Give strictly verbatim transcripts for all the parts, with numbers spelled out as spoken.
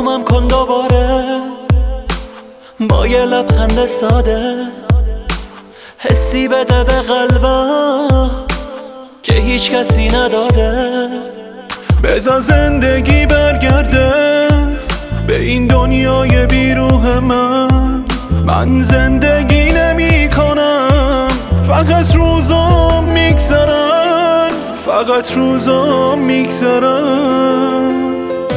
آرومم کن دوباره با یه لبخند ساده، حسی بده به قلبم که هیچ کسی نداده. بذار زندگی برگرده به این دنیای بیروح من. من زندگی نمی کنم، فقط روزام میگذرن، فقط روزام میگذرن.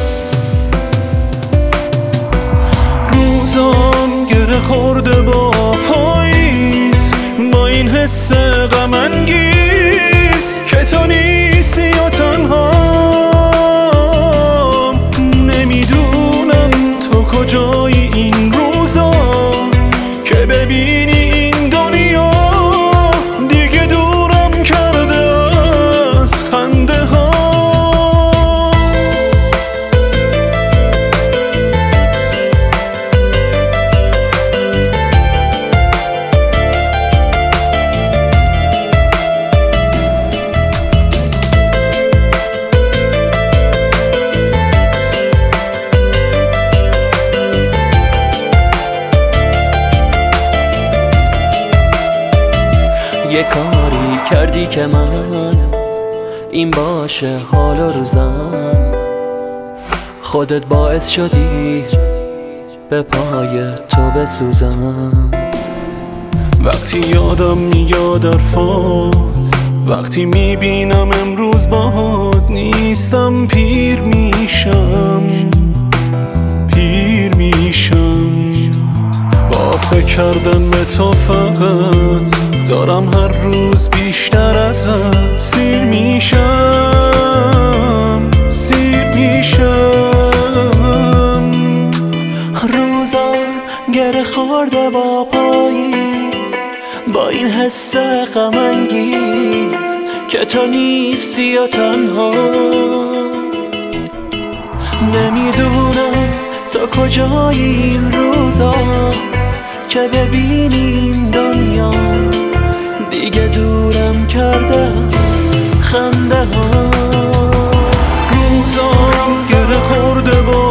روزام گره خورده با پاییز، با این حس غم انگیز که تو نیستی و تنهام. نمیدونم تو کجایی این روزا که ببینی این دنیا دیگه دورم کرده از خنده ها. یه کاری کردی که من این باشه حال و روزم، خودت باعث شدی به پای تو بسوزم. وقتی یادم میاد حرفات، وقتی میبینم امروز باهات نیستم، پیر میشم، پیر میشم. با فکر کردن به تو فقط دارم هر روز بیشتر ازت سیر میشم، سیر میشم. روزم گره خورده با پاییز، با این حس غم انگیز که تو نیستی و تنها. نمیدونم تو کجایی این روزا که ببینیم دنیا دیگه دورم کرده از خنده ها. روزام گره خورده با